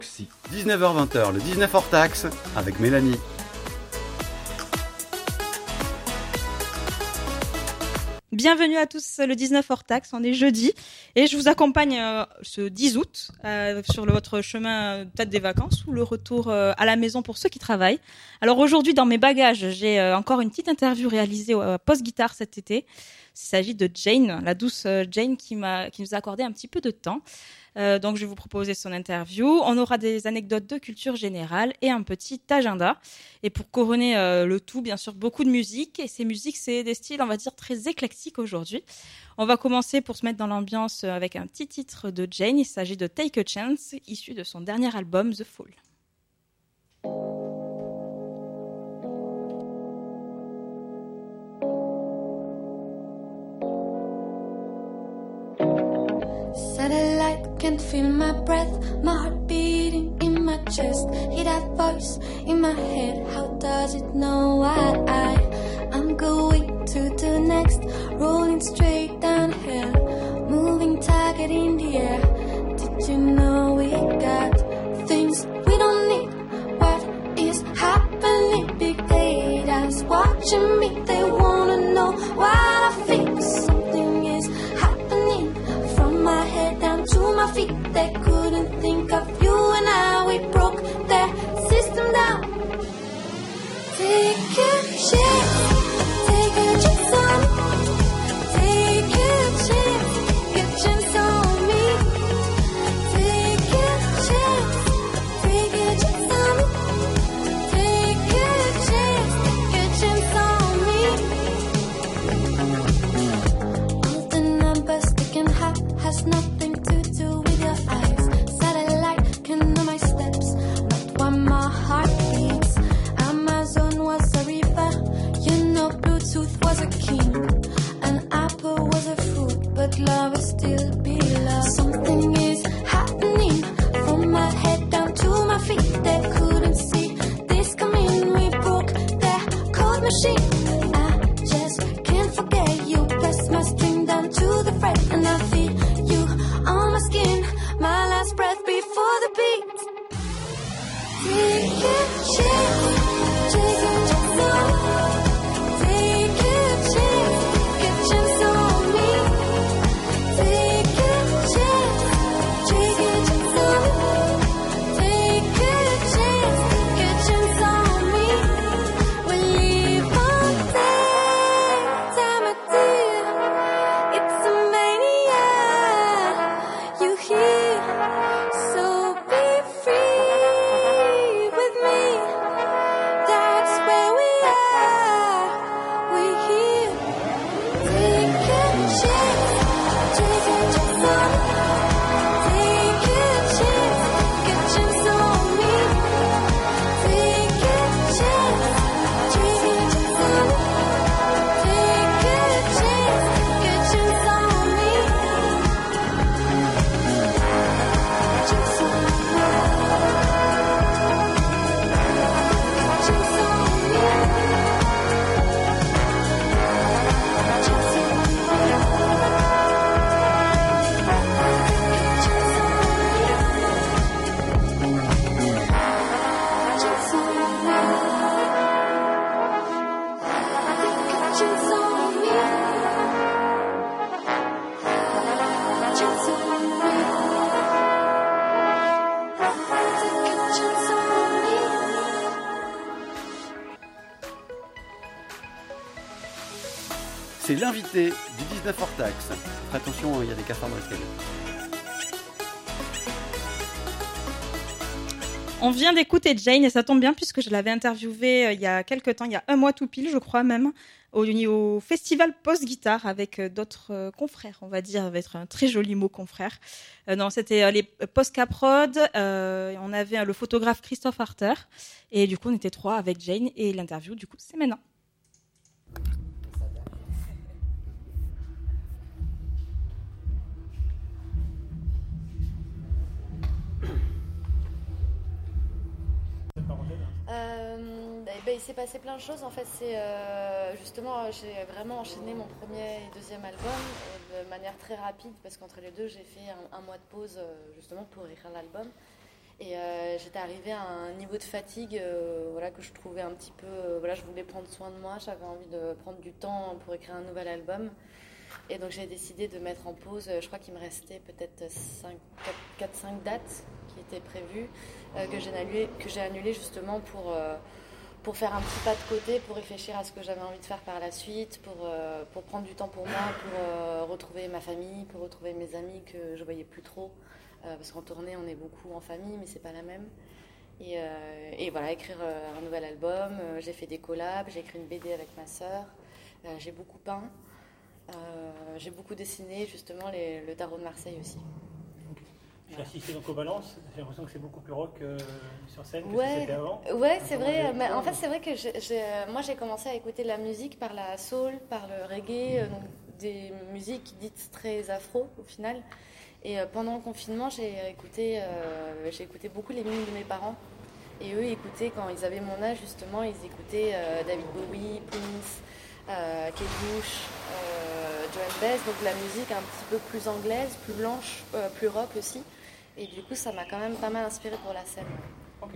19h-20h, le 19 hors taxe avec Mélanie. Bienvenue à tous, le 19 hors taxe, on est jeudi et je vous accompagne ce 10 août sur votre chemin peut-être des vacances ou le retour à la maison pour ceux qui travaillent. Alors aujourd'hui dans mes bagages, j'ai encore une petite interview réalisée au Post Guitare cet été. Il s'agit de Jane, la douce Jane qui nous a accordé un petit peu de temps. Donc je vais vous proposer son interview. On aura des anecdotes de culture générale et un petit agenda. Et pour couronner le tout, bien sûr, beaucoup de musique. Et ces musiques, c'est des styles, on va dire, très éclectiques aujourd'hui. On va commencer pour se mettre dans l'ambiance avec un petit titre de Jane. Il s'agit de Take a Chance, issu de son dernier album, The Fall. Satellite can't feel my breath, my heart beating in my chest. Hear that voice in my head, how does it know why I'm going to the next, rolling straight downhill, moving target in the air. Did you know we got things we don't need? What is happening? Big data's watching me, they wanna know why I feel something is happening. From my head down to my feet, they couldn't think of you and I. We broke their system down. Take a chance, take a chance on me. Take a chance, get a chance on me. Take a chance, take a chance on me. Take a chance, get a chance on me. All the numbers they can have has nothing to do with your eyes. Satellite can know my steps, not why my heart beats. Amazon was a river, you know Bluetooth was a king. An apple was a fruit, but love will still be love. Something is happening, from my head down to my feet. They couldn't see this coming, we broke their code machine. I just can't forget you, press my string down to the fret, and I feel you on my skin, my last breath before the beat. Take a chance, take a chance on me. Take a chance, get a chance on me. Take a chance, take a chance on me. Take a chance, get a chance on me. We live on time of deal. It's a mania, you hear, so be free with me. That's where we are, we here. Take a chance, take a chance on me. Take a chance, get a chance on me. Take a chance, take a chance on me. Take a chance, get a chance on me. Chance on me. Chance on me. Chance on me. Chance on me. Chance on me. Chance on me. Chance on me. C'est l'invité du 19 hors taxe. Faites attention, il y a des cafards dans l'escalier. On vient d'écouter Jane et ça tombe bien puisque je l'avais interviewée il y a quelques temps, il y a un mois tout pile je crois même, au festival Post Guitare avec d'autres confrères, on va dire, avec un très joli mot confrère. Non, c'était les Post Caprod, on avait le photographe Christophe Harter et du coup on était trois avec Jane et l'interview du coup c'est maintenant. Il s'est passé plein de choses. En fait, c'est justement, j'ai vraiment enchaîné mon premier et deuxième album de manière très rapide parce qu'entre les deux, j'ai fait un mois de pause justement pour écrire l'album. Et j'étais arrivée à un niveau de fatigue que je trouvais un petit peu... je voulais prendre soin de moi, j'avais envie de prendre du temps pour écrire un nouvel album. Et donc j'ai décidé de mettre en pause, je crois qu'il me restait peut-être 4-5 dates qui étaient prévues, que j'ai annulées justement pour faire un petit pas de côté, pour réfléchir à ce que j'avais envie de faire par la suite, pour prendre du temps pour moi, pour retrouver ma famille, pour retrouver mes amis que je voyais plus trop. Parce qu'en tournée, on est beaucoup en famille, mais c'est pas la même. Et voilà, écrire un nouvel album. J'ai fait des collabs, j'ai écrit une BD avec ma sœur. J'ai beaucoup peint. J'ai beaucoup dessiné, justement, le tarot de Marseille aussi. J'ai assisté donc aux balances, j'ai l'impression que c'est beaucoup plus rock sur scène que c'était avant. Ouais, c'est vrai. Mais en fait, c'est vrai que moi, j'ai commencé à écouter la musique par la soul, par le reggae, donc des musiques dites très afro au final. Et pendant le confinement, j'ai écouté beaucoup les vinyles de mes parents. Et eux écoutaient, quand ils avaient mon âge, justement, ils écoutaient David Bowie, Prince, Kate Bush, Joan Baez, donc de la musique un petit peu plus anglaise, plus blanche, plus rock aussi. Et du coup, ça m'a quand même pas mal inspirée pour la scène. Ok.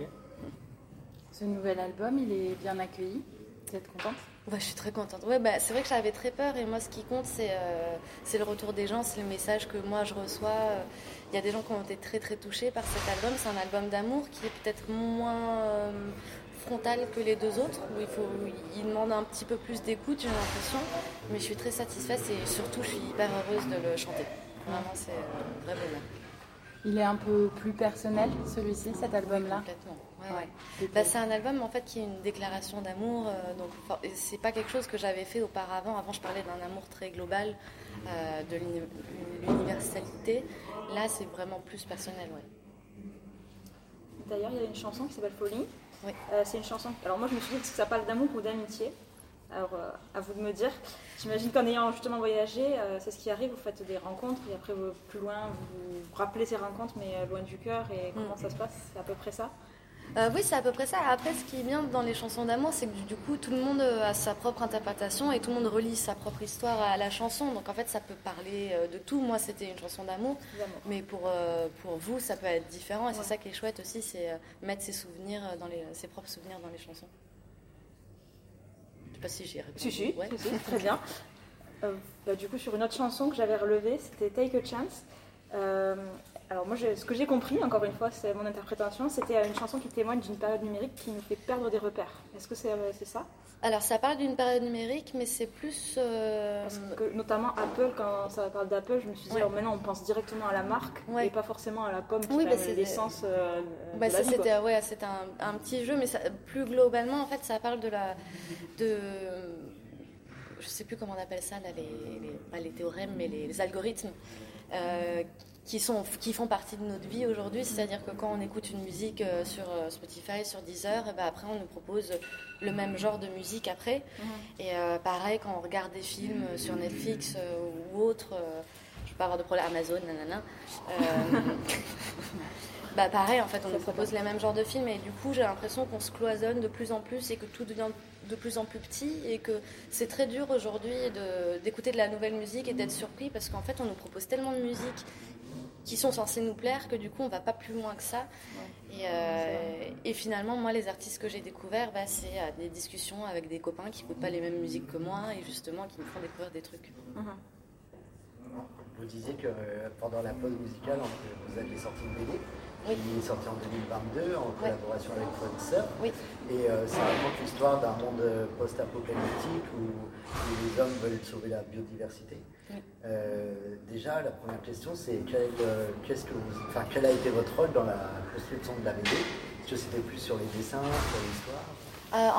Ce nouvel album, il est bien accueilli. Vous êtes contente ? Ouais, je suis très contente. Ouais, c'est vrai que j'avais très peur et moi, ce qui compte, c'est le retour des gens, c'est le message que moi je reçois. Il y a des gens qui ont été très très touchés par cet album. C'est un album d'amour qui est peut-être moins frontal que les deux autres, où il demande un petit peu plus d'écoute, j'ai l'impression. Mais je suis très satisfaite et surtout, je suis hyper heureuse de le chanter. Vraiment, c'est un vrai bonheur. Il est un peu plus personnel, celui-ci, cet album-là. Complètement. Ouais. C'est un album en fait qui est une déclaration d'amour. Donc c'est pas quelque chose que j'avais fait auparavant. Avant, je parlais d'un amour très global, de l'universalité. Là, c'est vraiment plus personnel. Ouais. D'ailleurs, il y a une chanson qui s'appelle Folie. Oui. C'est une chanson. Alors moi, je me suis dit que ça parle d'amour ou d'amitié. Alors, à vous de me dire. J'imagine qu'en ayant justement voyagé, c'est ce qui arrive, vous faites des rencontres et après, plus loin, vous vous rappelez ces rencontres, mais loin du cœur. Et comment ça se passe ? C'est à peu près ça ? Oui, c'est à peu près ça. Après, ce qui est bien dans les chansons d'amour, c'est que du coup, tout le monde a sa propre interprétation et tout le monde relie sa propre histoire à la chanson. Donc en fait, ça peut parler de tout. Moi, c'était une chanson d'amour, mais pour vous, ça peut être différent. Et c'est ça qui est chouette aussi, c'est mettre ses souvenirs ses propres souvenirs dans les chansons. Je sais pas si j'y ai répondu. Si, très bien. Du coup, sur une autre chanson que j'avais relevée, c'était Take a Chance. Alors moi, ce que j'ai compris, encore une fois, c'est mon interprétation, c'était une chanson qui témoigne d'une période numérique qui nous fait perdre des repères. Est-ce que c'est ça ? Alors ça parle d'une période numérique, mais c'est plus... Parce que notamment Apple, quand ça parle d'Apple, je me suis dit, maintenant on pense directement à la marque et pas forcément à la pomme qui est l'essence de la vie. C'était un petit jeu, mais plus globalement, en fait, ça parle je sais plus comment on appelle ça, là, pas les théorèmes, mais les algorithmes qui font partie de notre vie aujourd'hui. C'est-à-dire que quand on écoute une musique sur Spotify, sur Deezer, après on nous propose le même genre de musique après. Et pareil, quand on regarde des films sur Netflix ou autre, je ne vais pas avoir de problème, Amazon, nanana. Pareil, en fait, on nous propose les mêmes genres de films et du coup, j'ai l'impression qu'on se cloisonne de plus en plus et que tout devient de plus en plus petit et que c'est très dur aujourd'hui d'écouter de la nouvelle musique et d'être surpris parce qu'en fait, on nous propose tellement de musique qui sont censées nous plaire que du coup, on va pas plus loin que ça. Et finalement, moi, les artistes que j'ai découverts, c'est des discussions avec des copains qui n'écoutent pas les mêmes musiques que moi et justement qui me font découvrir des trucs. Vous disiez que pendant la pause musicale, vous aviez sorti une BD. Qui est sorti en 2022 en collaboration avec Fonser. Et ça raconte l'histoire d'un monde post-apocalyptique où les hommes veulent sauver la biodiversité. Déjà, la première question, c'est quel a été votre rôle dans la construction de la BD ? Est-ce que c'était plus sur les dessins, sur l'histoire ?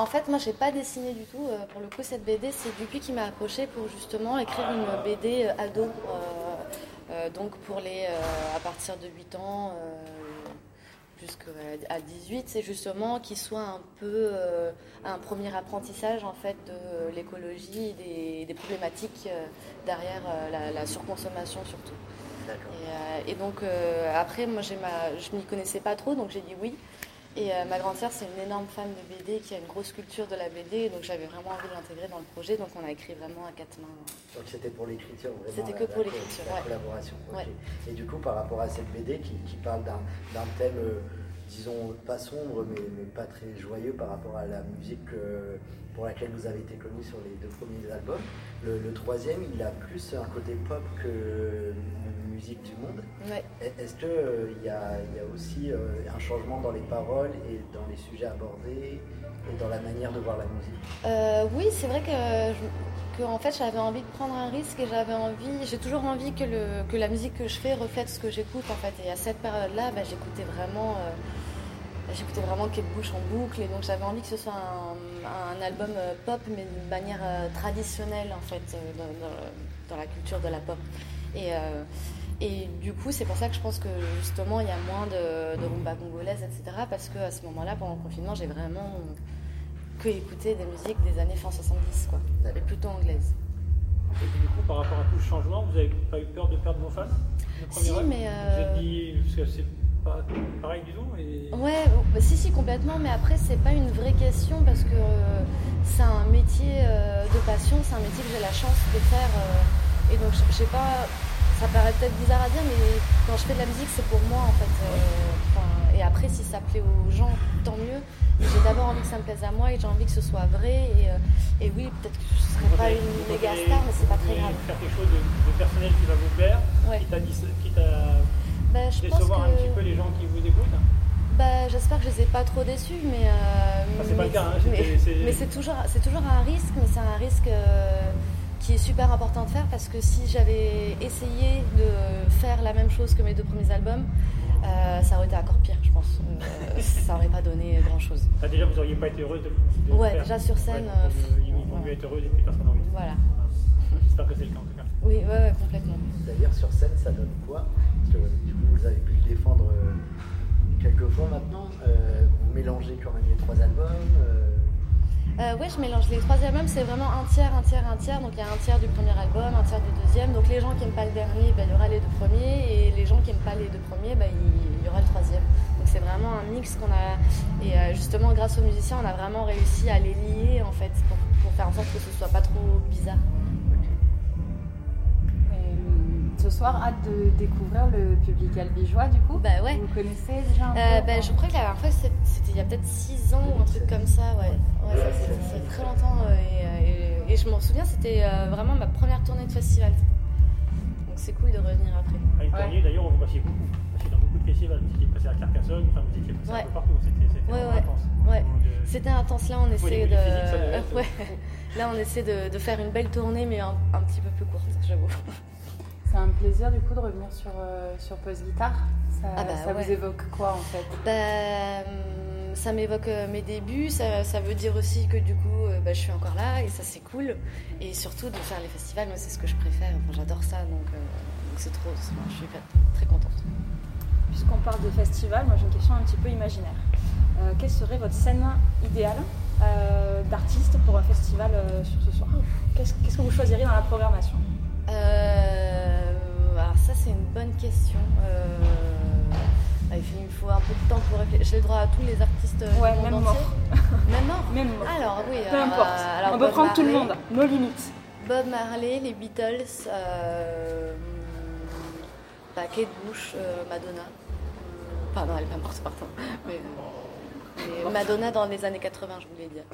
En fait, moi, j'ai pas dessiné du tout. Pour le coup, cette BD, c'est Dupuis qui m'a approché pour justement écrire une BD ado. Donc pour à partir de 8 ans jusqu'à 18, c'est justement qu'il soit un peu un premier apprentissage en fait de l'écologie et des problématiques derrière la surconsommation surtout. Et donc après, moi je m'y connaissais pas trop, donc j'ai dit oui. Et ma grande sœur, c'est une énorme fan de BD, qui a une grosse culture de la BD, donc j'avais vraiment envie de l'intégrer dans le projet, donc on a écrit vraiment à 4 mains. Donc c'était pour l'écriture, vraiment. C'était que pour l'écriture, la collaboration. Okay. Et du coup, par rapport à cette BD qui parle d'un thème disons, pas sombre, mais pas très joyeux par rapport à la musique pour laquelle vous avez été connu sur les 2 premiers albums. Le troisième, il a plus un côté pop que musique du monde. Ouais. Est-ce qu'il y a aussi un changement dans les paroles et dans les sujets abordés et dans la manière de voir la musique? Oui, c'est vrai que en fait, j'avais envie de prendre un risque et j'ai toujours envie que la musique que je fais reflète ce que j'écoute en fait. Et à cette période-là, j'écoutais vraiment Kate Bush en boucle, et donc j'avais envie que ce soit un album pop, mais d'une manière traditionnelle en fait, dans la culture de la pop. Et du coup, c'est pour ça que je pense que justement, il y a moins de rumba congolaise, etc. Parce qu'à ce moment-là, pendant le confinement, j'ai vraiment que écouté des musiques des années fin 70, quoi, et plutôt anglaises. Et puis, du coup, par rapport à tout ce changement, vous n'avez pas eu peur de perdre vos fans? Si, mais... Vous êtes dit, parce que c'est pas pareil du tout et... Ouais, si, complètement, mais après, c'est pas une vraie question parce que c'est un métier de passion, c'est un métier que j'ai la chance de faire. Et donc, je sais pas, ça paraît peut-être bizarre à dire, mais quand je fais de la musique, c'est pour moi en fait. Et après, si ça plaît aux gens, tant mieux. J'ai d'abord envie que ça me plaise à moi et j'ai envie que ce soit vrai. Et oui, peut-être que je ne serai pas une méga star, mais c'est pas très grave. Faire quelque chose de personnel qui va vous plaire, ouais. quitte à décevoir un petit peu les gens qui vous écoutent. J'espère que je les ai pas trop déçus, mais c'est pas le cas. Mais c'est toujours un risque, mais c'est un risque qui est super important de faire parce que si j'avais essayé de faire la même chose que mes 2 premiers albums, ça aurait été encore pire, je pense. Ça n'aurait pas donné grand-chose. Déjà, vous n'auriez pas été heureuse de ouais, faire. déjà sur scène. Il vaut mieux être heureuse et puis personne n'a envie. Voilà. J'espère que c'est le cas en tout cas. Oui, ouais, complètement. D'ailleurs, sur scène, ça donne quoi? Parce que du coup, vous avez pu le défendre quelques fois maintenant. Vous mélangez quand même les 3 albums. Oui, je mélange les 3 albums, c'est vraiment un tiers. Donc il y a un tiers du premier album, un tiers du deuxième. Donc les gens qui n'aiment pas le dernier, il y aura les 2 premiers. Et les gens qui n'aiment pas les 2 premiers, il y aura le 3e. Donc c'est vraiment un mix qu'on a. Et justement, grâce aux musiciens, on a vraiment réussi à les lier en fait, pour faire en sorte que ce soit pas trop bizarre. Ce soir, hâte de découvrir le public albigeois du coup. Ouais. Vous connaissez déjà un peu je crois que la dernière fois, c'était il y a peut-être 6 ans ou un truc comme ça. Ouais, ça fait très longtemps. Et je m'en souviens, c'était vraiment ma première tournée de festival. Donc c'est cool de revenir après. Une tournée, d'ailleurs, on vous passiez beaucoup. Parce dans beaucoup de festivals, vous étiez passé à Carcassonne, vous étiez passé un peu partout. C'était vraiment intense. Ouais. C'était intense. Là, on essaie Là, on essaie de faire une belle tournée, mais un petit peu plus courte, j'avoue. C'est un plaisir du coup de revenir sur Pause Guitare. Ça vous évoque quoi en fait? Ça m'évoque mes débuts, ça veut dire aussi que du coup je suis encore là et ça c'est cool. Et surtout de faire les festivals, moi c'est ce que je préfère, j'adore ça donc c'est trop, je suis très contente. Puisqu'on parle de festival, moi j'ai une question un petit peu imaginaire. Quelle serait votre scène idéale d'artiste pour un festival sur ce soir? Qu'est-ce que vous choisiriez dans la programmation? Alors ça c'est une bonne question. Il me faut un peu de temps pour réfléchir. J'ai le droit à tous les artistes du monde même entier. Mort. Même mort. Alors oui. Peu importe. On peut prendre tout le monde. Nos limites. Bob Marley, les Beatles, Kate Bush, Madonna. Pardon, elle est pas morte, pardon. Mais Madonna dans les années 80, je voulais dire.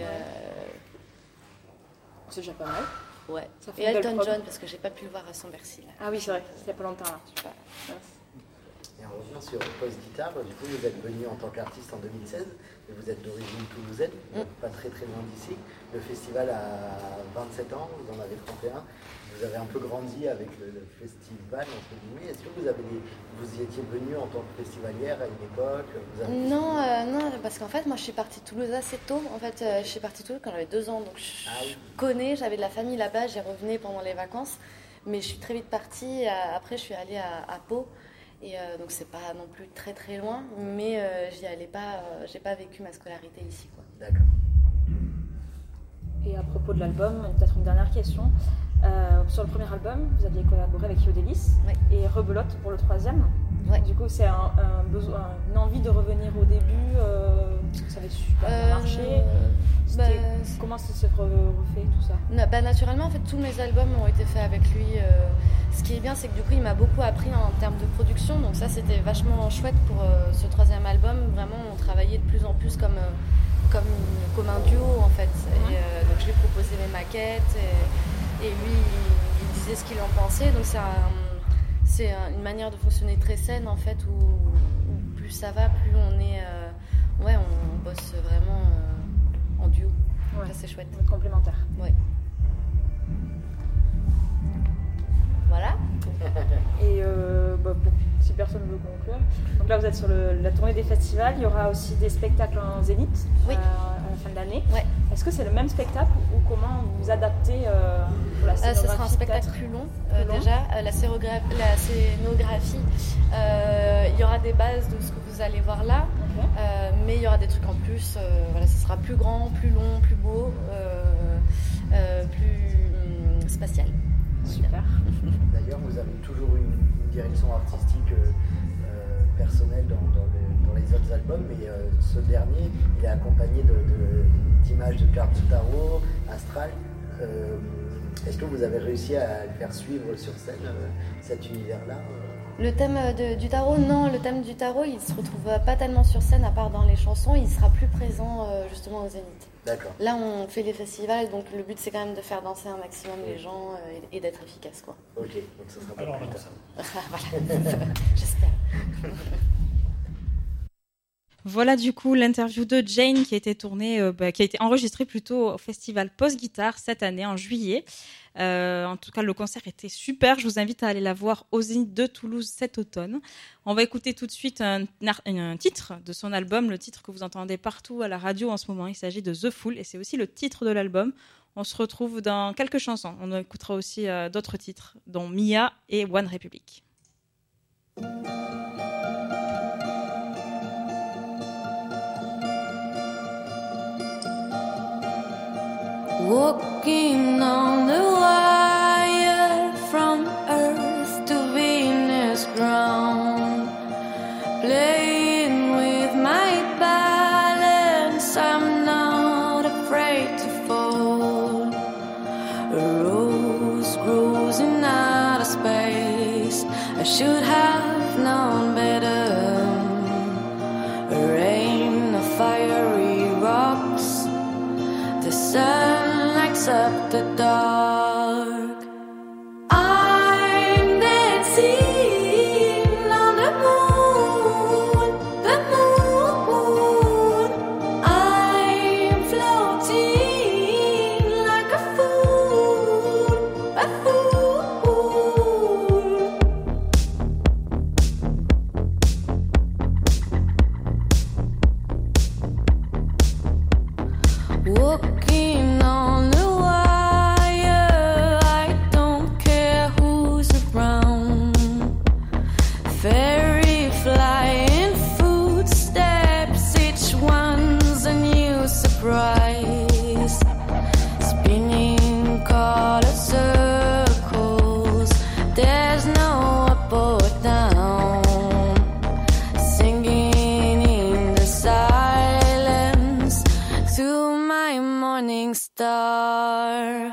C'est déjà pas mal. Ouais. Et Elton John, parce que j'ai pas pu le voir à son Bercy. Là. Ah oui, c'est vrai, il y a pas longtemps là. Super. Et on revient sur Pause Guitare. Du coup, vous êtes venu en tant qu'artiste en 2016, et vous êtes d'origine toulousaine, pas très loin d'ici. Le festival a 27 ans, vous en avez 31. Vous avez un peu grandi avec le festival, entre guillemets. Est-ce que vous y étiez venu en tant que festivalière à une époque? Non, parce qu'en fait, moi, je suis partie de Toulouse assez tôt. En fait, je suis partie de Toulouse quand j'avais 2 ans, donc je connais, j'avais de la famille là-bas, j'y revenais pendant les vacances. Mais je suis très vite partie. Après, je suis allée à Pau. Et donc, c'est pas non plus très très loin, mais j'y allais pas, j'ai pas vécu ma scolarité ici, quoi. D'accord. Et à propos de l'album, peut-être une dernière question. Sur le premier album, vous aviez collaboré avec Yodelis et Rebelote pour le 3e. Ouais. Du coup, c'est une envie de revenir au début, parce que ça avait super bien marché. Comment ça s'est refait tout ça? Naturellement, en fait, tous mes albums ont été faits avec lui. ce qui est bien, c'est que du coup, il m'a beaucoup appris en termes de production. Donc ça, c'était vachement chouette pour ce 3e album. Vraiment, on travaillait de plus en plus comme un duo, en fait. Et, donc je lui proposais mes maquettes et lui, il disait ce qu'il en pensait. Donc c'est une manière de fonctionner très saine, en fait, où plus ça va, plus on est... on bosse vraiment en duo. Ça, c'est chouette. Complémentaire. Ouais. Voilà. Et si personne ne veut conclure, donc là vous êtes sur la tournée des festivals, il y aura aussi des spectacles en Zénith à la fin de l'année. Ouais. Est-ce que c'est le même spectacle ou comment vous adaptez pour la scénographie? Ce sera un spectacle plus long déjà. La scénographie, il y aura des bases de ce que vous allez voir là, mais il y aura des trucs en plus. Ce sera plus grand, plus long, plus beau, plus spatial. Super. D'ailleurs, vous avez toujours une direction artistique personnelle dans les autres albums, mais ce dernier, il est accompagné d'images de cartes de tarot, astral. Est-ce que vous avez réussi à le faire suivre sur scène, cet univers-là Le thème du tarot, non. Le thème du tarot, il se retrouve pas tellement sur scène, à part dans les chansons. Il sera plus présent justement au Zénith. D'accord. Là, on fait les festivals, donc le but, c'est quand même de faire danser un maximum les gens et d'être efficace, quoi. Ok, donc ça sera pas alors, plus tard. Voilà, j'espère. Voilà du coup l'interview de Jane qui a été enregistrée plutôt au festival Post Guitare cette année en juillet. En tout cas, le concert était super. Je vous invite à aller la voir au Zénith de Toulouse cet automne. On va écouter tout de suite un titre de son album, le titre que vous entendez partout à la radio en ce moment. Il s'agit de The Fool et c'est aussi le titre de l'album. On se retrouve dans quelques chansons. On écoutera aussi d'autres titres, dont Mia et One Republic. Walking on the wire from Earth to Venus ground, playing with my balance, I'm not afraid to fall. A rose grows in outer space, I should have known better. A rain of fiery rocks, the sun lights up the dark. I'm dancing on the moon, the moon. I'm floating like a fool, a fool. Walking on the wire, I don't care who's around. Fairy flying footsteps, each one's a new surprise. Spinning colored circles, there's no up or down. Singing in the silence to my morning star.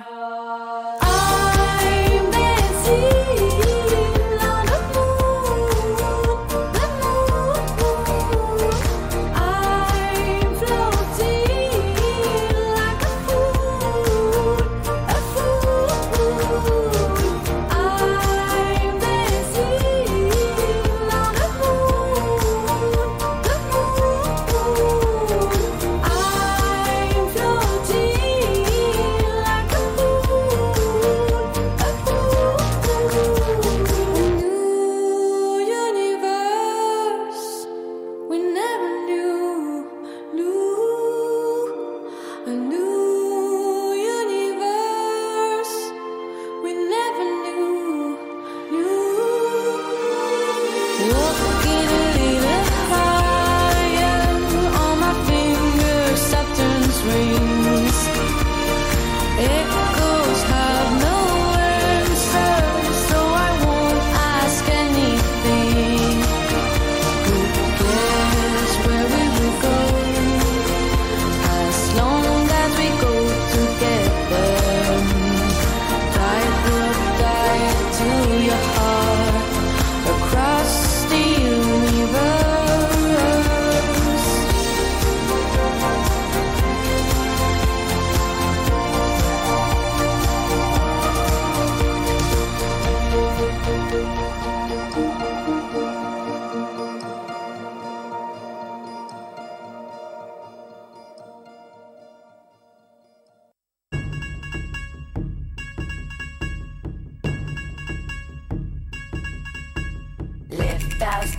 I'm dancing on the moon, the moon. I'm floating like a fool, a fool. I'm dancing on the moon, the moon. I'm floating like a fool, a fool.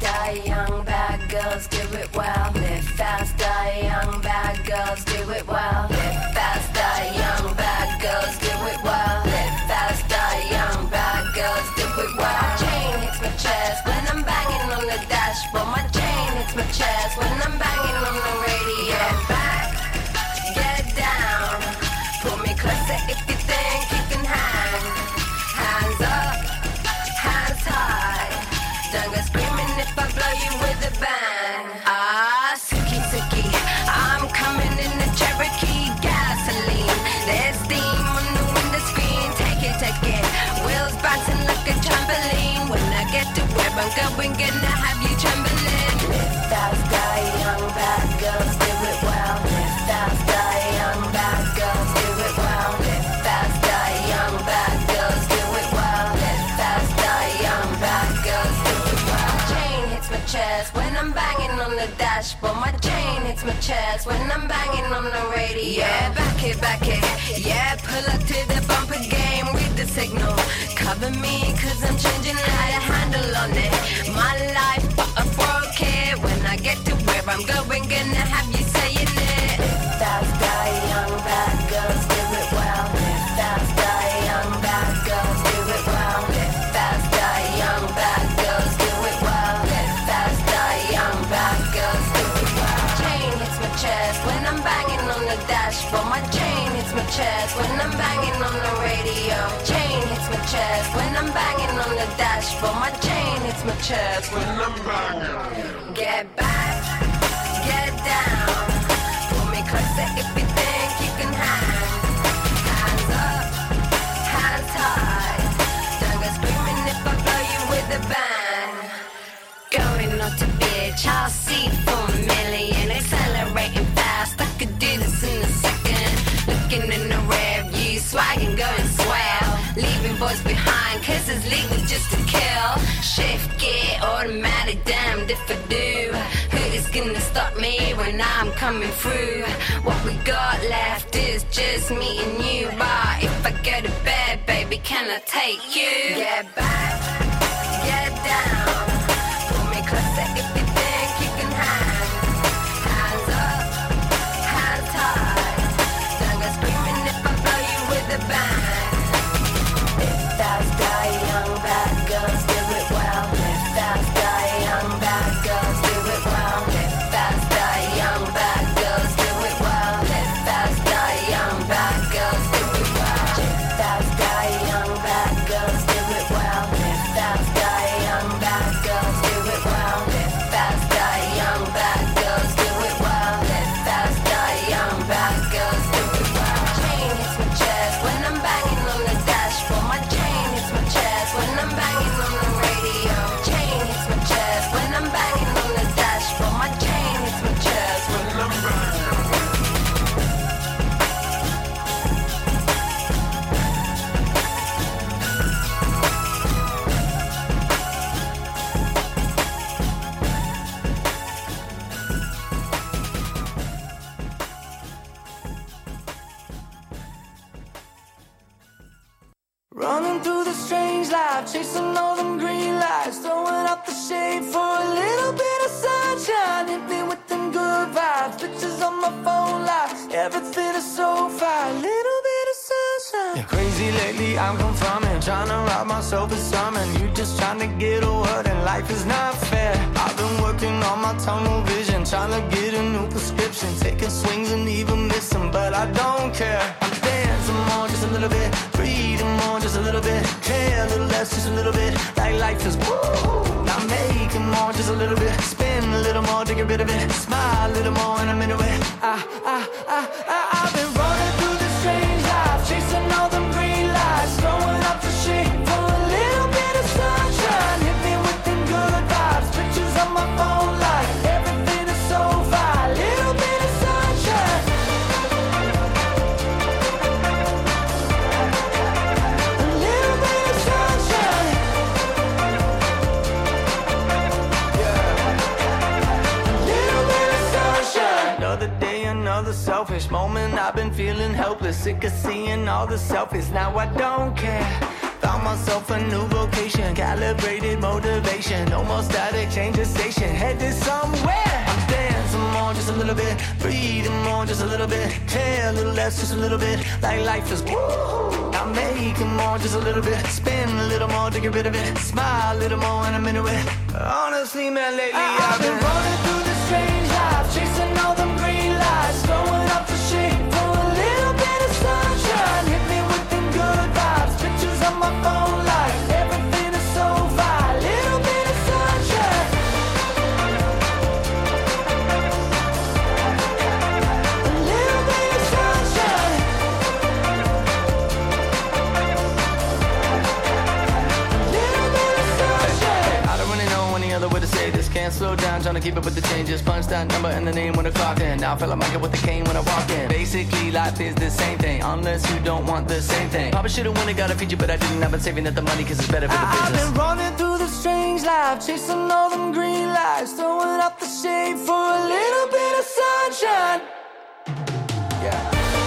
faster, young bad girls do it well. Live faster, young bad girls do it well. Live faster, young bad girls do it well. Live faster, young bad girls do it well. My chain hits my chest when I'm banging on the dashboard. My chain hits my chest when I'm banging on the radio. Get back, get down, pull me closer if you think you can hang. Hands up, hands high, don't go screaming if I blow you with a bang. Ah, Suki Suki, I'm coming in the Cherokee gasoline. There's steam on the window screen, take it, wheels bouncing like a trampoline. When I get to where I'm going, gonna have you trembling. Live faster, young bad girls do it well. Live faster, young bad girls do it well. Live faster, young bad girls do it well. Live faster, young bad girls do it well. My chain hits my chest when I'm banging on the dashboard. My chain hits my chest when I'm banging on the radio. Yeah, back it, yeah, pull up to the bumper game, read the signal. Cover me, cause I'm changing how to handle on it. My life, but I broke it. When I get to where I'm going, gonna have you saying it. Live faster, young bad girls do it well. Live faster, young bad girls do it well. Live faster, young bad girls do it well. Live faster, young bad girls do it well. Chain hits my chest when I'm banging on the dashboard. My chain hits my chest when I'm banging on the radio. Chain hits my chest when I'm banging on the dashboard. My chain hits my chest when I'm banging. Get back, get down, pull me closer if you think you can hang. Hands up, hands high, don't go screaming if I blow you with a bang. Going naughty bitch, I'll see for a million. Accelerating fast, I could do this in a second. Looking in the rear view, swagging, going swell. Leaving boys behind, cause it's legal just to kill. Shift gear, automatic, damned if I do. Who is gonna stop me when I'm coming through? What we got left is just me and you. But if I go to bed, baby, can I take you? Get back, get down, pull me closer if you think you can hang. Hands up, hands high, don't go screaming if I blow you with a bang. Live faster, young bad girls do it well. Live faster, young bad girls do it well. Live faster, young bad girls do it well. Live faster, young bad girls do it well. Live faster, young bad girls do it well. Live faster, young bad girls do it well. Live faster, young bad girls do it well. Live faster, young bad girls do it well. Chain hits my chest when I'm banging on the dashboard. My chain hits my chest when I'm banging on the radio. Chain hits my chest when I'm banging on the dashboard. My chain hits my chest when I'm banging. Running through the strange life, chasing all them green lights, throwing out the shade for a little bit of sunshine. Hit me with them good vibes, pictures on my phone life, everything is so fine. Little bit of sunshine. Yeah, crazy lately, I'm confirming, trying to rob myself of something. You just trying to get a word and life is not fair. I've been working on my tunnel vision, trying to get a new prescription, taking swings and even missing, but I don't care. I'm dancing more, just a little bit, breathing more, just a little bit, care a little less, just a little bit, like life is woo. Now making more, just a little bit, spin a little more to get rid of it, smile a little more and I'm into it. I've been running through this strange life, chasing all them green lights, throwing up the shade for a little bit of sunshine. Hit me with them good vibes, pictures on my phone light, everything is so fine. Little bit of sunshine. A little bit of sunshine. Yeah. A little bit of sunshine. Another day, another selfish moment. I've been feeling helpless, sick of seeing all the selfies. Now I don't care. Found found myself a new vocation, calibrated motivation, no more static, change the station, headed somewhere. I'm dancing more, just a little bit, breathing more, just a little bit, care a little less, just a little bit, like life is woo. I'm making more, just a little bit, spin a little more to get rid of it, smile a little more and I'm into it. Honestly, man, lately I've been running through this strange life, chasing all them green lights, throwing up the shade for a little bit of sunshine. Hit me with them good vibes, pictures on my phone like everything is so fine. Little bit of sunshine, a little bit of sunshine, a little bit of sunshine. I don't really know any other way to say this. Can't slow down, trying to keep up with the changes. Punch that number and the name when I clock in. Now I feel like Michael with the cane when I walk in. Basically, life is the same thing, unless you don't want the same thing. Probably should've won it, got a feature, but I didn't. I've been saving up the money cause it's better for the business. I've been running through the strange life, chasing all them green lights, throwing up the shade for a little bit of sunshine. Yeah.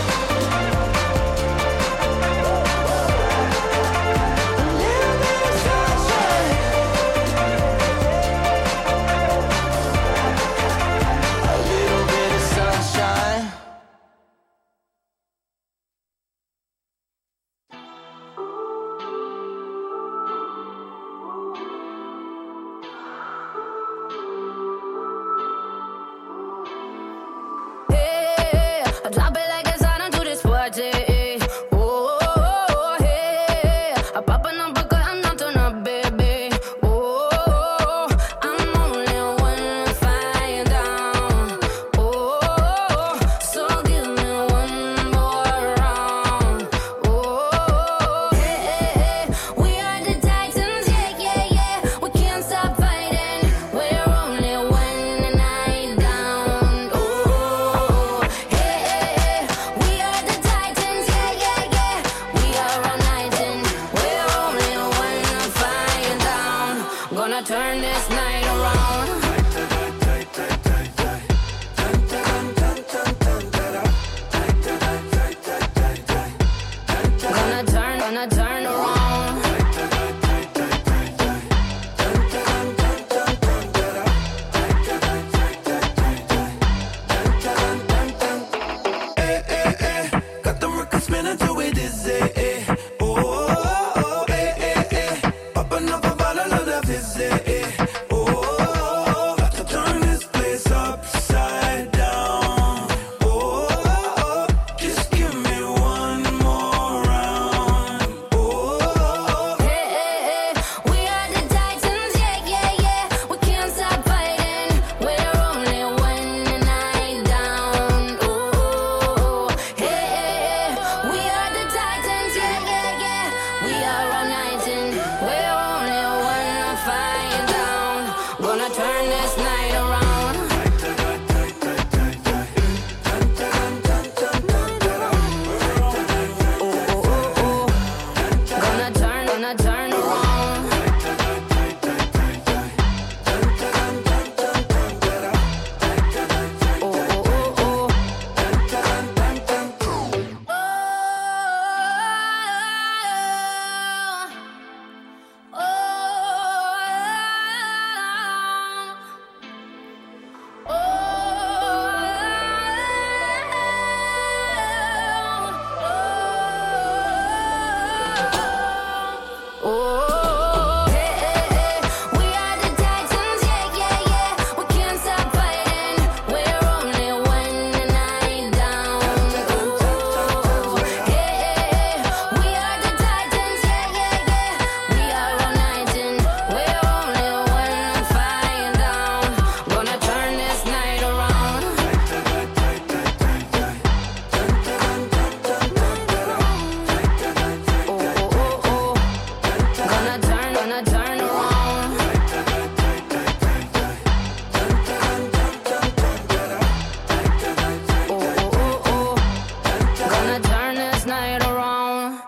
Drop it like it's hot into this party. Oh, oh, oh, hey. I'm popping up because I'm not turn up, baby. Oh, oh, oh, I'm only one fire down. Oh, oh, oh, so give me one more round. Oh, oh, oh, hey. We are the Titans, yeah, yeah, yeah. We can't stop fighting. We're only one night down. Oh, hey. We are the Titans, yeah, yeah, yeah. We are all night and we're only one fire down. Gonna turn this night around. Gonna turn around. Got the record spinning till we dizzy. Oh, oh, oh, popping up a bottle of that fizzy. Oh, oh, got to turn this place upside down. Oh, oh, just give me one more round. Oh, oh, Hey, we are the Titans, yeah, yeah, yeah. We can't stop fighting. We're only one night down. Ooh, hey, we are the Titans, yeah, yeah, yeah. We are all night and we're only one fire down. Gonna turn this night around. Gonna turn around. Oh, hey, we are the Titans, yeah, yeah, yeah. We can't stop fighting. We're only one night down. Oh, hey, we are the Titans, yeah, yeah, yeah. We are all night and we're only one fire down. Gonna turn this night around. Gonna turn around. Gonna turn this night around.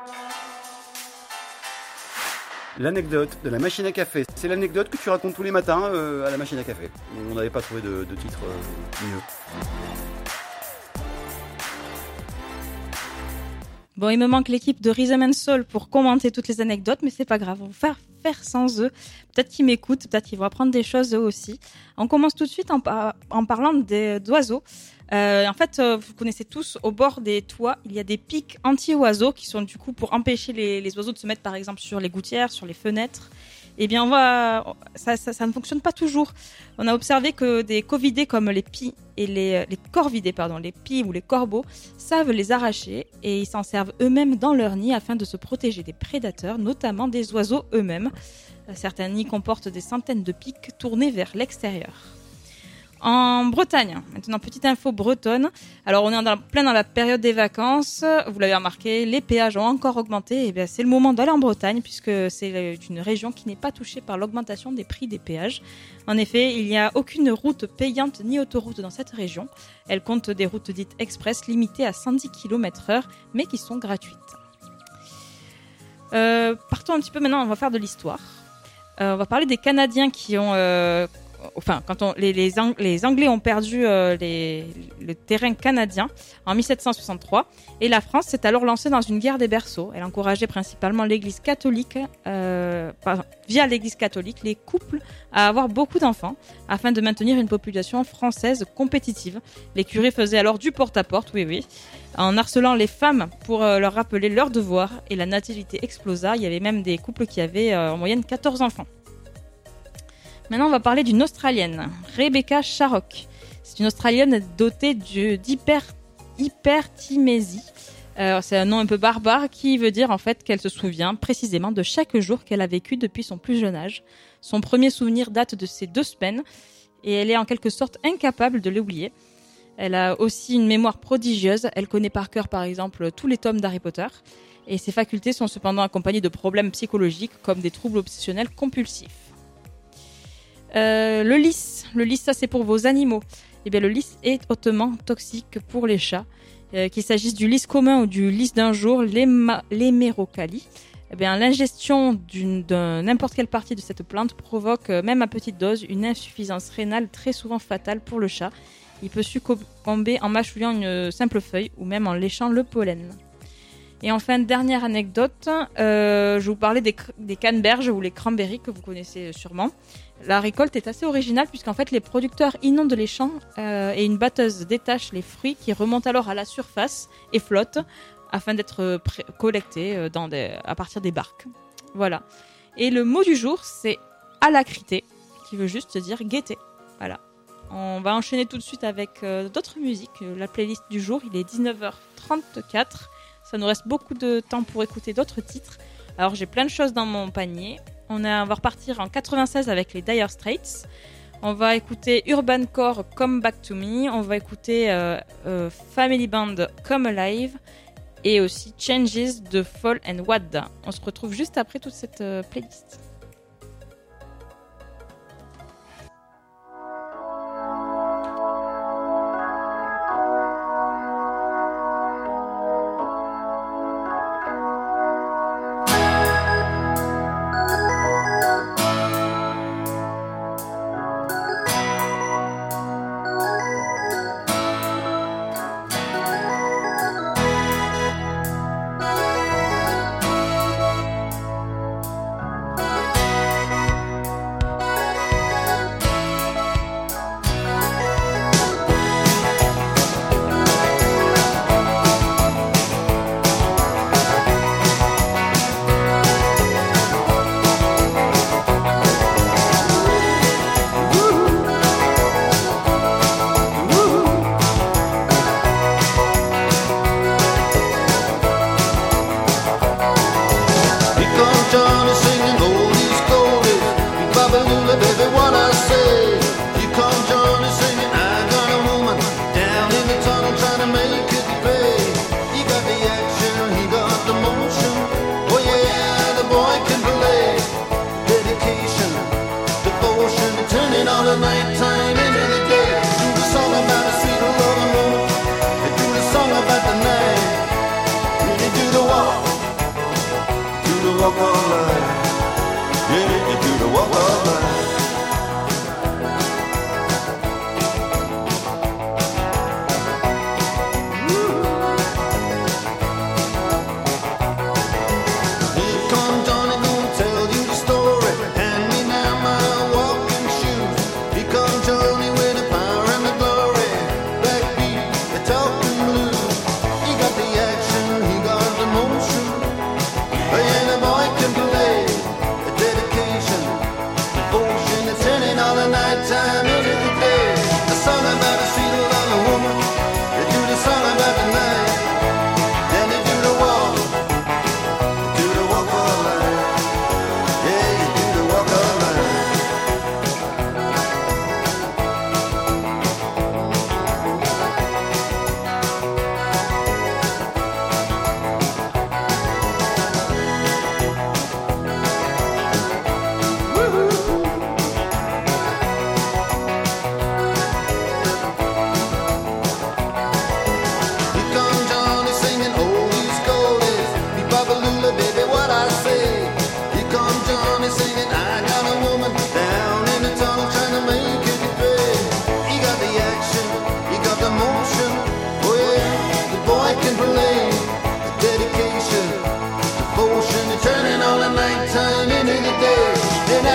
L'anecdote de la machine à café. C'est l'anecdote que tu racontes tous les matins à la machine à café. On n'avait pas trouvé de titre mieux. Bon, il me manque l'équipe de Rhythm and Soul pour commenter toutes les anecdotes, mais c'est pas grave, on va faire sans eux. Peut-être qu'ils m'écoutent, peut-être qu'ils vont apprendre des choses eux aussi. On commence tout de suite en parlant d'oiseaux. En fait, vous connaissez tous, au bord des toits, il y a des pics anti-oiseaux qui sont du coup pour empêcher les oiseaux de se mettre par exemple sur les gouttières, sur les fenêtres. Eh bien, ça ne fonctionne pas toujours. On a observé que des covidés comme les pies et les corvidés, les pies ou les corbeaux, savent les arracher et ils s'en servent eux-mêmes dans leur nid afin de se protéger des prédateurs, notamment des oiseaux eux-mêmes. Certains nids comportent des centaines de pics tournés vers l'extérieur. En Bretagne, maintenant petite info bretonne. Alors on est plein dans la période des vacances. Vous l'avez remarqué, les péages ont encore augmenté. Et bien c'est le moment d'aller en Bretagne puisque c'est une région qui n'est pas touchée par l'augmentation des prix des péages. En effet, il n'y a aucune route payante ni autoroute dans cette région. Elle compte des routes dites express limitées à 110 km/h mais qui sont gratuites. Partons un petit peu maintenant, on va faire de l'histoire. On va parler des Canadiens qui ont... quand les Anglais ont perdu le terrain canadien en 1763 et la France s'est alors lancée dans une guerre des berceaux. Elle encourageait principalement l'Église catholique, via l'Église catholique, les couples à avoir beaucoup d'enfants afin de maintenir une population française compétitive. Les curés faisaient alors du porte-à-porte, oui, en harcelant les femmes pour leur rappeler leurs devoirs et la nativité explosa. Il y avait même des couples qui avaient en moyenne 14 enfants. Maintenant, on va parler d'une Australienne, Rebecca Sharrock. C'est une Australienne dotée d'hyperthymésie. C'est un nom un peu barbare qui veut dire en fait qu'elle se souvient précisément de chaque jour qu'elle a vécu depuis son plus jeune âge. Son premier souvenir date de ses 2 semaines et elle est en quelque sorte incapable de l'oublier. Elle a aussi une mémoire prodigieuse. Elle connaît par cœur, par exemple, tous les tomes d'Harry Potter. Et ses facultés sont cependant accompagnées de problèmes psychologiques comme des troubles obsessionnels compulsifs. Le lys, ça c'est pour vos animaux. Eh bien, le lys est hautement toxique pour les chats. Qu'il s'agisse du lys commun ou du lys d'un jour, l'hémérocalie, eh bien, l'ingestion de n'importe quelle partie de cette plante provoque, même à petite dose, une insuffisance rénale très souvent fatale pour le chat. Il peut succomber en mâchouillant une simple feuille ou même en léchant le pollen. Et enfin, dernière anecdote, je vais vous parler des canneberges ou les cranberries que vous connaissez sûrement. La récolte est assez originale puisqu'en fait les producteurs inondent les champs et une batteuse détache les fruits qui remontent alors à la surface et flottent afin d'être collectés à partir des barques. Voilà. Et le mot du jour, c'est alacrité, qui veut juste dire gaieté. Voilà. On va enchaîner tout de suite avec d'autres musiques. La playlist du jour, il est 19h34. Ça nous reste beaucoup de temps pour écouter d'autres titres. Alors j'ai plein de choses dans mon panier. On va repartir en 96 avec les Dire Straits. On va écouter Urban Core Come Back to Me. On va écouter Family Band Come Alive. Et aussi Changes de Fall and Wadda. On se retrouve juste après toute cette playlist.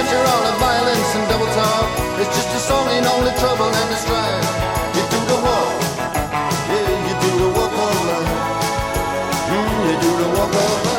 pleasure, all the violence and double talk. It's just a song in all the trouble and the strife. You do the walk, yeah, you do the walk of life. You do the walk of life.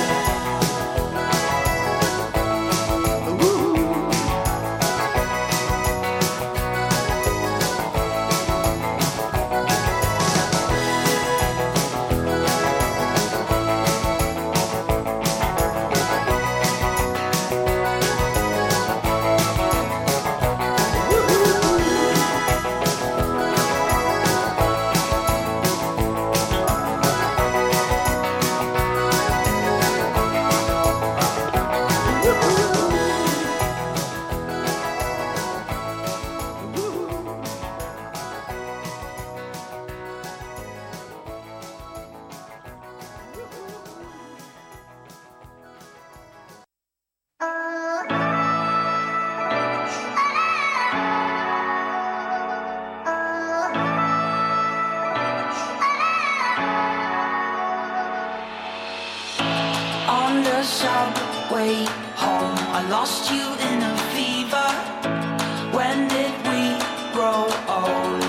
Subway home, I lost you in a fever. When did we grow old?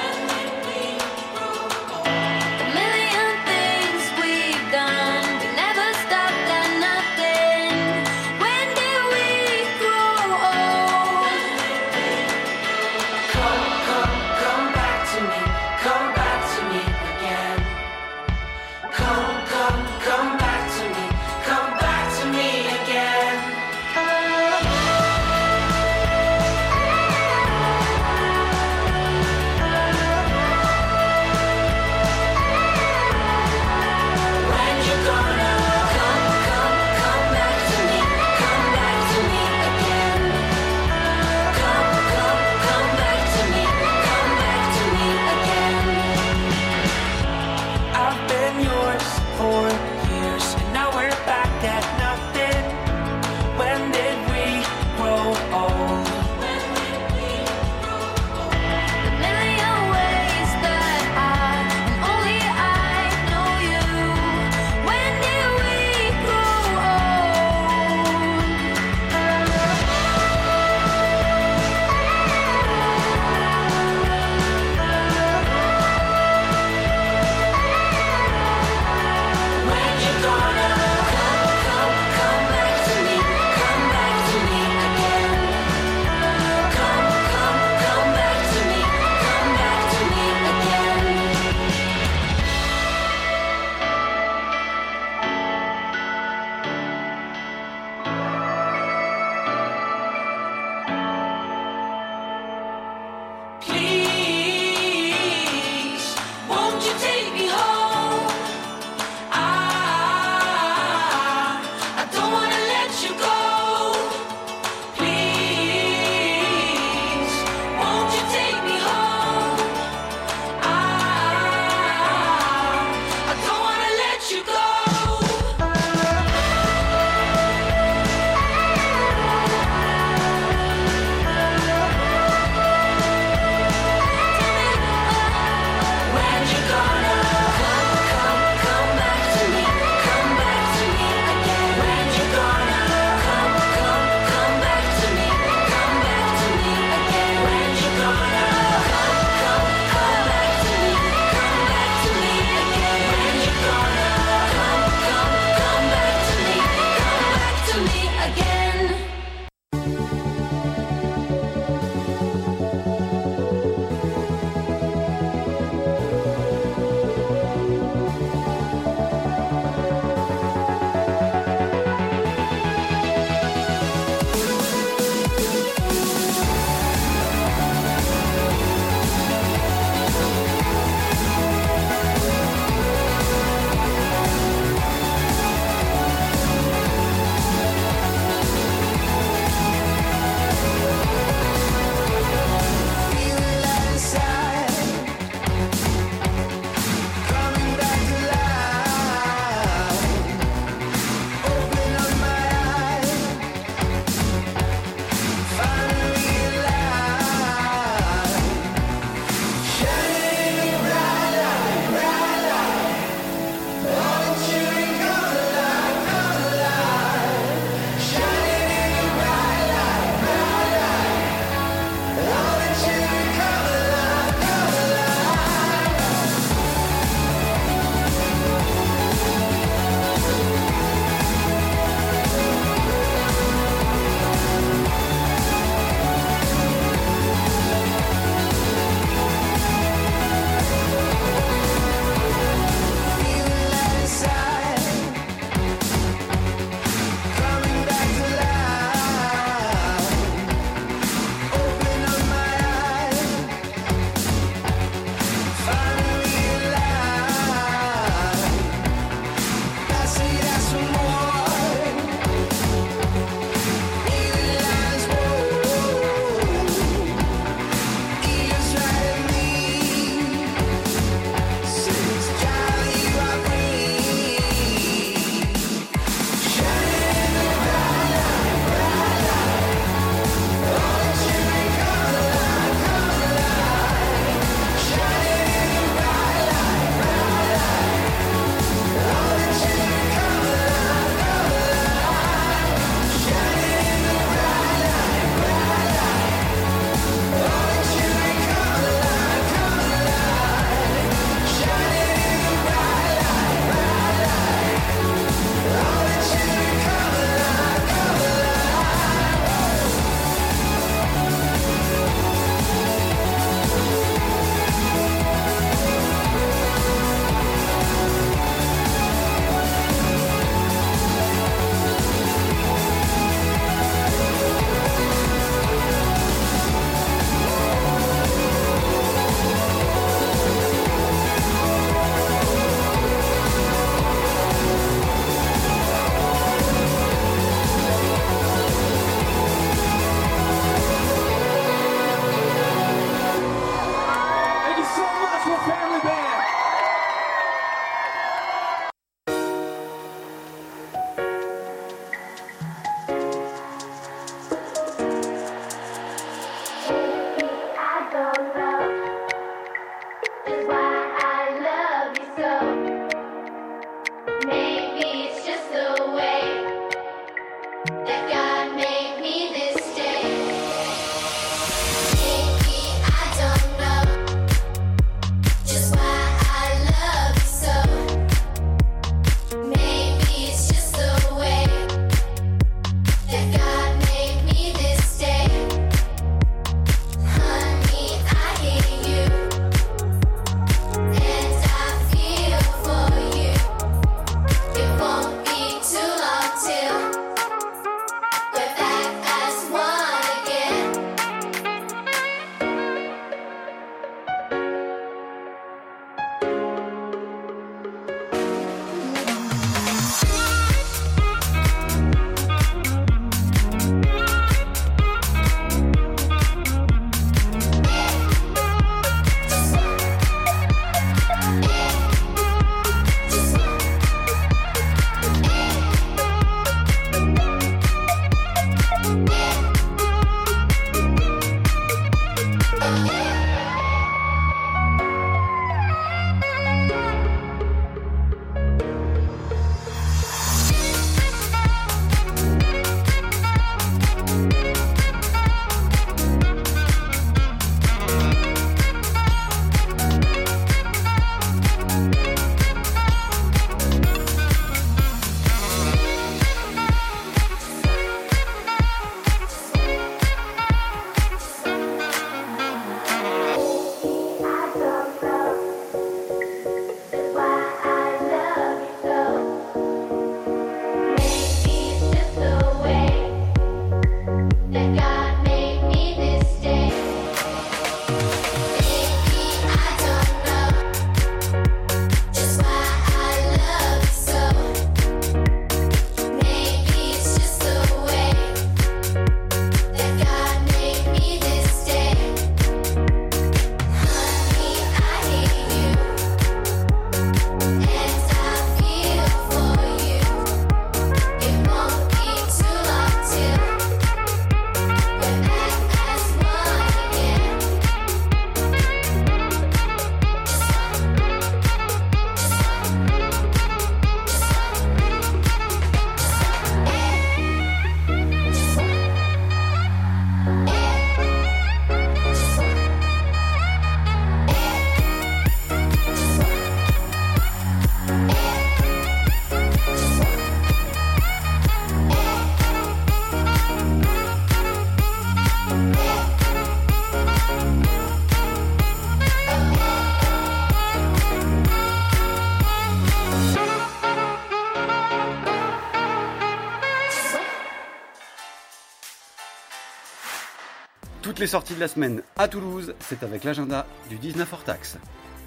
A million things we've done, we never stopped at nothing. When did we grow old? Come back to me, come back to me again. Come back to me, come back to me again. Toutes les sorties de la semaine à Toulouse, c'est avec l'agenda du 19 hors taxe.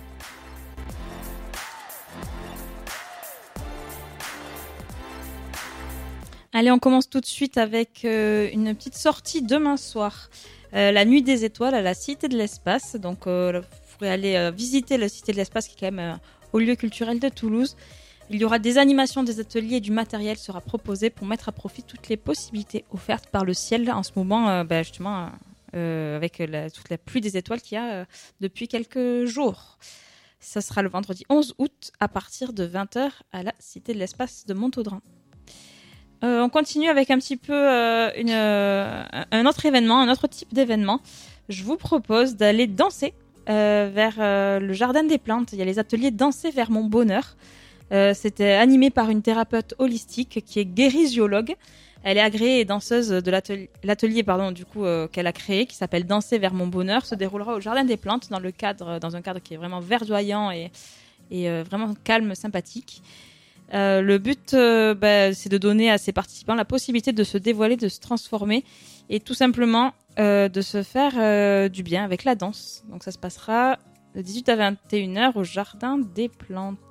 Allez, on commence tout de suite avec une petite sortie demain soir. La Nuit des Étoiles à la Cité de l'Espace. Donc, vous pourrez aller visiter la Cité de l'Espace qui est quand même au lieu culturel de Toulouse. Il y aura des animations, des ateliers et du matériel sera proposé pour mettre à profit toutes les possibilités offertes par le ciel en ce moment, justement, avec toute la pluie des étoiles qu'il y a depuis quelques jours. Ça sera le vendredi 11 août à partir de 20h à la Cité de l'Espace de Montaudran. On continue avec un petit peu un autre événement, un autre type d'événement. Je vous propose d'aller danser vers le Jardin des Plantes. Il y a les ateliers Danser vers mon bonheur. C'était animé par une thérapeute holistique qui est guérisiologue. Elle est agréée et danseuse de l'atelier qu'elle a créé, qui s'appelle Danser vers mon bonheur, se déroulera au Jardin des Plantes dans un cadre qui est vraiment verdoyant et vraiment calme, sympathique. Le but, c'est de donner à ses participants la possibilité de se dévoiler, de se transformer et tout simplement de se faire du bien avec la danse. Donc ça se passera de 18 à 21h au Jardin des Plantes.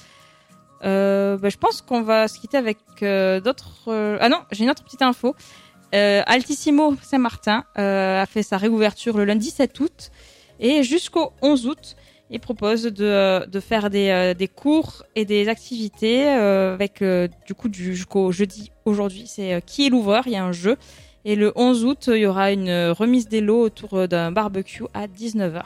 Je pense qu'on va se quitter avec d'autres... Ah non, j'ai une autre petite info. Altissimo Saint-Martin a fait sa réouverture le lundi 7 août et jusqu'au 11 août. Il propose de faire des cours et des activités avec jusqu'au jeudi aujourd'hui. C'est qui est l'ouvreur, il y a un jeu. Et le 11 août, il y aura une remise des lots autour d'un barbecue à 19h.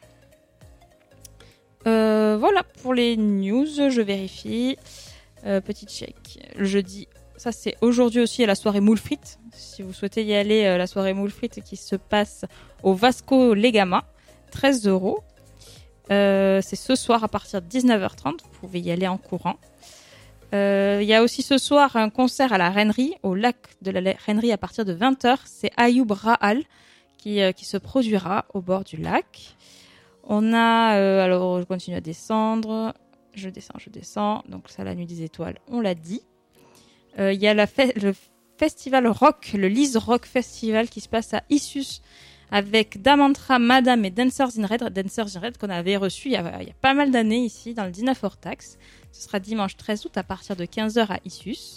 Voilà pour les news, je vérifie. Petit check. Le jeudi, ça c'est aujourd'hui aussi à la soirée moule frites. Si vous souhaitez y aller, la soirée moule frites qui se passe au Vasco Legama, 13€. C'est ce soir à partir de 19h30, vous pouvez y aller en courant. Il y a aussi ce soir un concert à la Reinerie, au lac de la Reinerie à partir de 20h. C'est Ayoub Rahal qui se produira au bord du lac. On a, alors je continue à descendre, je descends, donc ça la Nuit des Étoiles, on l'a dit. Il y a le festival rock, le Lise Rock Festival qui se passe à Issus, avec Damantra, Madame et Dancers in Red qu'on avait reçu il y a pas mal d'années ici dans le 19 hors taxe. Ce sera dimanche 13 août à partir de 15h à Issus.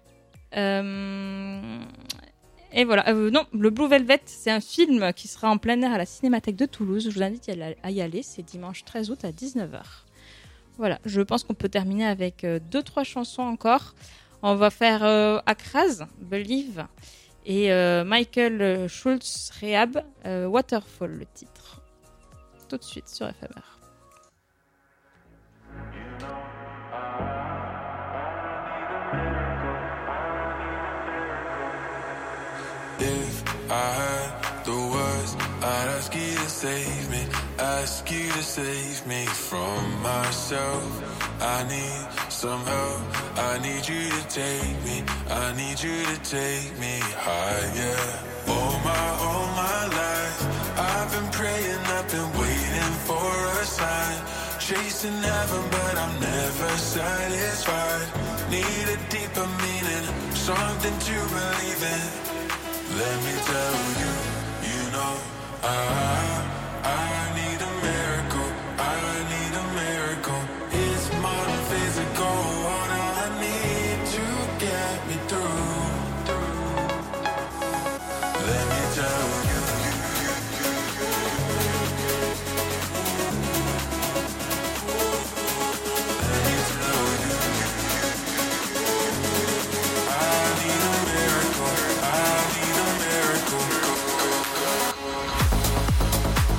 Et voilà, non, le Blue Velvet, c'est un film qui sera en plein air à la Cinémathèque de Toulouse. Je vous invite à y aller, c'est dimanche 13 août à 19h. Voilà, je pense qu'on peut terminer avec 2-3 chansons encore. On va faire Akraz, Believe, et Michael Schultz Rehab, Waterfall, le titre. Tout de suite sur FMR. If I had the words, I'd ask you to save me from myself. I need some help, I need you to take me higher. All my life, I've been praying, I've been waiting for a sign. Chasing heaven, but I'm never satisfied. Need a deeper meaning, something to believe in. Let me tell you, you know, I need a miracle, It's more than physical, what I need to get me through. Let me tell you. Let me tell you. I need a miracle,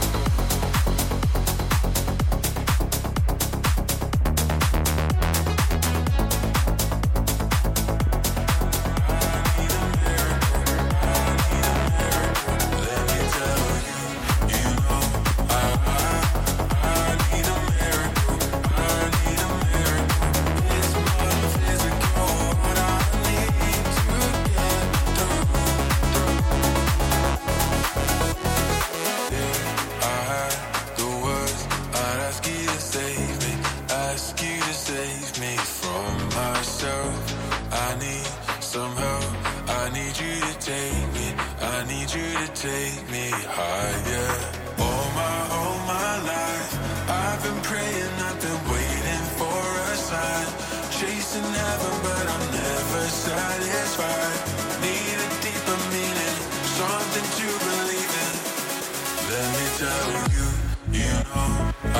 take me higher. All my life, I've been praying, I've been waiting for a sign. Chasing heaven, but I'm never satisfied. Need a deeper meaning, something to believe in. Let me tell you, you know,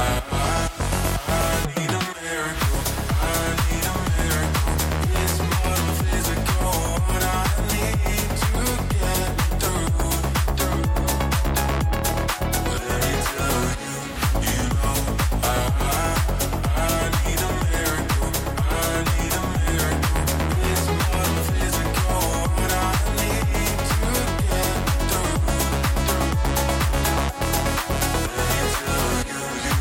I need a miracle. I need a miracle. It's more than physical. What I need to get through. Let me tell you, you know, I need a miracle. I need a miracle. It's more than physical. What I need to get through. Let me tell you.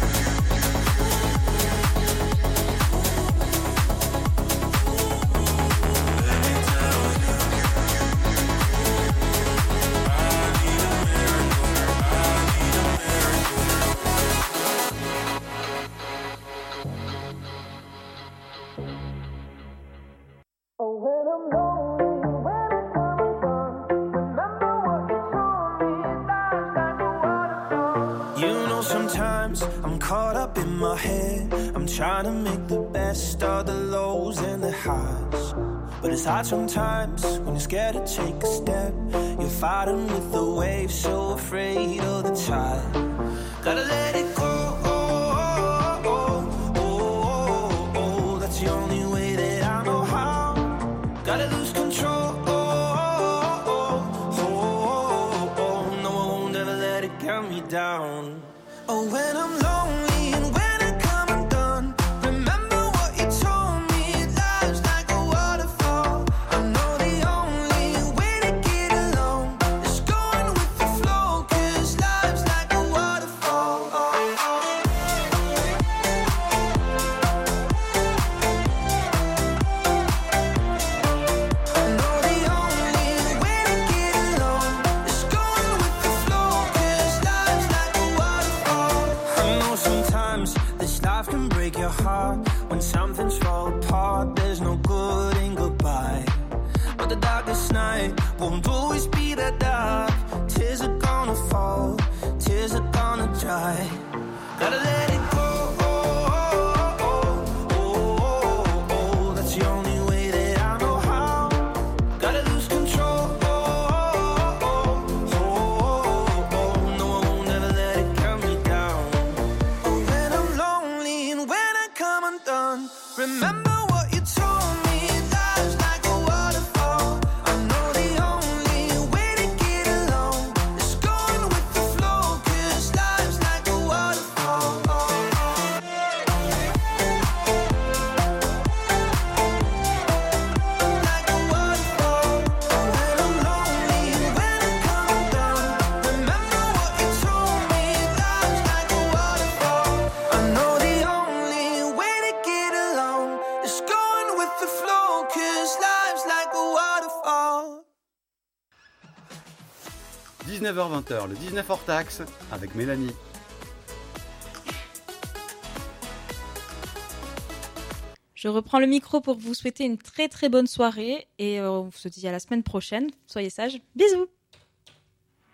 You know, sometimes I'm caught up in my head. I'm trying to make the best of the lows and the highs. But it's hard sometimes when you're scared to take a step. You're fighting with the waves, so afraid of the tide. Gotta let it go. That's the only way that I know how. Gotta lose control. No, I won't ever let it get me down. Oh, when I'm lonely and when I come undone, remember what you told me. Life's like a waterfall. I know the only way to get along is going with the flow, 'cause life's like a waterfall. I know the only way to get along is going with the flow, 'cause life's like a waterfall. I know sometimes this life can break your heart. When something's fall apart, there's no good in goodbye. But the darkest night won't always be that dark. Tears are gonna fall, tears are gonna dry. Gotta let it go. That's the only way that I know how. Gotta lose control. No, I won't ever let it get me down. Oh, when I'm lonely and when I come undone, remember what you told me. Life's like a waterfall. I know the only way to get along is going with the flow, 'cause life's like a waterfall. Like a waterfall. When I'm lonely and when I come undone, remember what you told me. Life's like a waterfall. I know the only way to get along is going with the flow, 'cause life's like a waterfall. 19h-20h, le 19 hors taxe avec Mélanie. Je reprends le micro pour vous souhaiter une très très bonne soirée et on se dit à la semaine prochaine. Soyez sages. Bisous.